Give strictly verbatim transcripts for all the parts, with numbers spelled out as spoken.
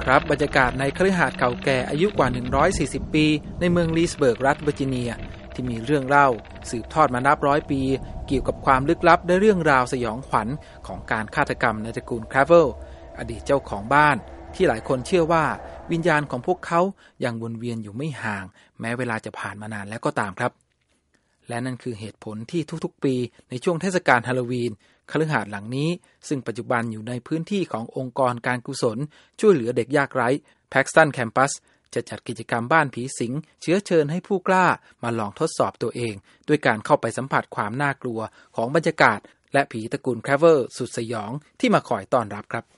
ครับบรรยากาศในคฤหาสน์เก่าแก่อายุกว่าหนึ่งร้อยสี่สิบปีในเมืองลีสเบิร์กรัฐเวอร์จิเนียที่มีเรื่องเล่าสืบทอดมานับร้อยปีเกี่ยวกับความลึกลับและเรื่องราวสยองขวัญของการฆาตกรรมในตระกูลคราเวลอดีตเจ้าของบ้านที่หลายคนเชื่อว่าวิญญาณของพวกเขายังวนเวียนอยู่ไม่ห่างแม้เวลาจะผ่านมานานแล้วก็ตามครับและนั่นคือเหตุผลที่ทุกๆปีในช่วงเทศกาลฮาโลวีนคฤหาสน์หลังนี้ซึ่งปัจจุบันอยู่ในพื้นที่ขององค์กรการกุศลช่วยเหลือเด็กยากไร้ Paxton Campus จะจัดกิจกรรมบ้านผีสิงเชื้อเชิญให้ผู้กล้ามาลองทดสอบตัวเองด้วยการเข้าไปสัมผัสความน่ากลัวของบรรยากาศและผีตระกูลคราเวลสุดสยองที่มาคอยต้อนรับครับ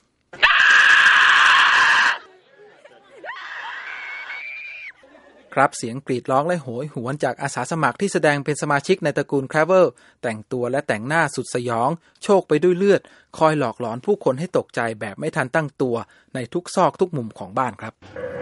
ครับเสียงกรีดร้องและโหยหวนจากอาสาสมัครที่แสดงเป็นสมาชิกในตระกูลคราเวลแต่งตัวและแต่งหน้าสุดสยองโชกไปด้วยเลือดคอยหลอกหลอนผู้คนให้ตกใจแบบไม่ทันตั้งตัวในทุกซอกทุกมุมของบ้านครับ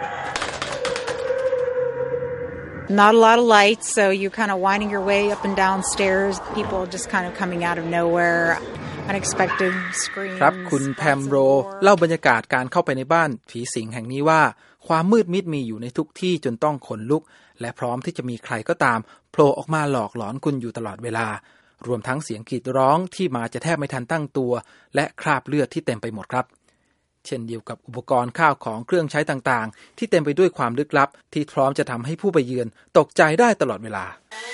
Not a lot of lights, so you kind of winding your way up and down stairs. People just kind of coming out of nowhere, unexpected screams. ครับคุณแพมโรเล่าบรรยากาศการเข้าไปในบ้านผีสิงแห่งนี้ว่าความมืดมิดมีอยู่ในทุกที่จนต้องขนลุกและพร้อมที่จะมีใครก็ตามโผล่ออกมาหลอกหลอนคุณอยู่ตลอดเวลารวมทั้งเสียงกรีดร้องที่มาจะแทบไม่ทันตั้งตัวและคราบเลือดที่เต็มไปหมดครับเช่นเดียวกับอุปกรณ์ข้าวของเครื่องใช้ต่างๆที่เต็มไปด้วยความลึกลับที่พร้อมจะทำให้ผู้ไปเยือนตกใจได้ตลอดเวลา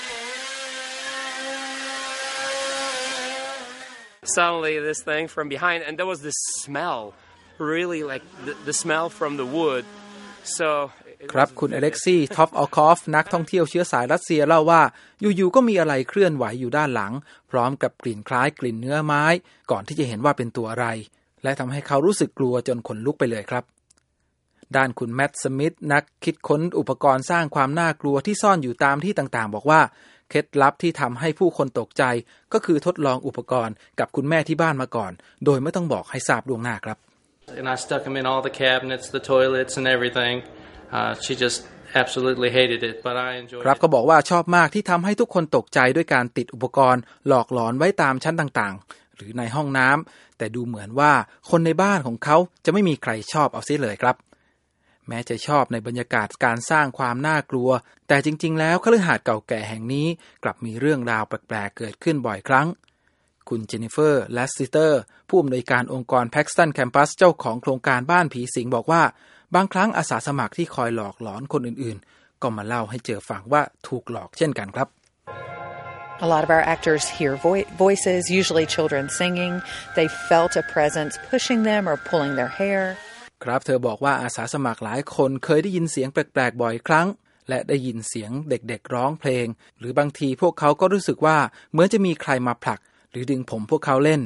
Suddenly this thing from behind and there was this smell really like the, the smell from the wood so ครับคุณอเล็กซี่ท็อปออคอฟนักท่องเที่ยวเชื้อสายรัสเซียเล่าว่าอยู่ๆก็มีอะไรเคลื่อนไหวอยู่ด้านหลังพร้อมกับกลิ่นคล้ายกลิ่นเนื้อไม้ก่อนที่จะเห็นว่าเป็นตัวอะไรและทำให้เขารู้สึกกลัวจนขนลุกไปเลยครับด้านคุณแมตต์สมิธนักคิดค้นอุปกรณ์สร้างความน่ากลัวที่ซ่อนอยู่ตามที่ต่างๆบอกว่าเคล็ดลับที่ทำให้ผู้คนตกใจก็คือทดลองอุปกรณ์กับคุณแม่ที่บ้านมาก่อนโดยไม่ต้องบอกให้ทราบล่วงหน้าครับ And I stuck them in all the cabinets, the toilets and everything. Uh, she just absolutely hated it, but I enjoyed it. ครับก็บอกว่าชอบมากที่ทำให้ทุกคนตกใจด้วยการติดอุปกรณ์หลอกหลอนไว้ตามชั้นต่างๆหรือในห้องน้ำแต่ดูเหมือนว่าคนในบ้านของเขาจะไม่มีใครชอบเอาเสียเลยครับแม้จะชอบในบรรยากาศการสร้างความน่ากลัวแต่จริงๆแล้วคฤหาสน์เก่าแก่แห่งนี้กลับมีเรื่องราวแปลกๆเกิดขึ้นบ่อยครั้งคุณเจนนิเฟอร์แลสซิเตอร์ผู้อำนวยการองค์กร Paxton Campus เจ้าของโครงการบ้านผีสิงบอกว่าบางครั้งอาสาสมัครที่คอยหลอกหลอนคนอื่นๆก็มาเล่าให้เจอฟังว่าถูกหลอกเช่นกันครับ A lot of our actors hear vo- voices, usually children singing. They felt a presence pushing them or pulling their hair. ครับเธอบอกว่าอาสาสมัครหลายคนเคยได้ยินเสียงแปลกๆบ่อยครั้งและได้ยินเสียงเด็กๆร้องเพลงหรือบางทีพวกเขาก็รู้สึกว่าเหมือนจะมีใครมาผลักหรือดึงผมพวกเขาเล่น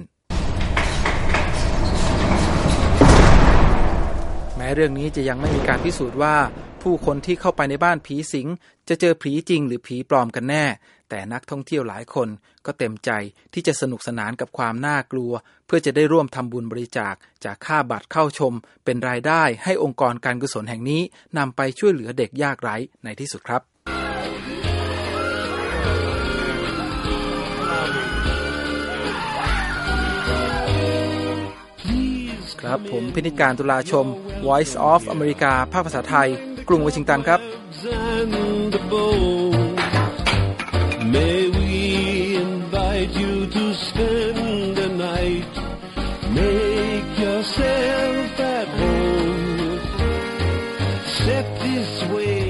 แม้เรื่องนี้จะยังไม่มีการพิสูจน์ว่าผู้คนที่เข้าไปในบ้านผีสิงจะเจอผีจริงหรือผีปลอมกันแน่แต่นักท่องเที่ยวหลายคนก็เต็มใจที่จะสนุกสนานกับความน่ากลัวเพื่อจะได้ร่วมทำบุญบริจาคจากค่าบัตรเข้าชมเป็นรายได้ให้องค์กรการกุศลแห่งนี้นำไปช่วยเหลือเด็กยากไร้ในที่สุดครับครับผมพินิจการตุลาชม Voice of America ภาคภาษาไทยกรุงวอชิงตันครับ May we invite you to spend the night. Make yourself at home. Set this way.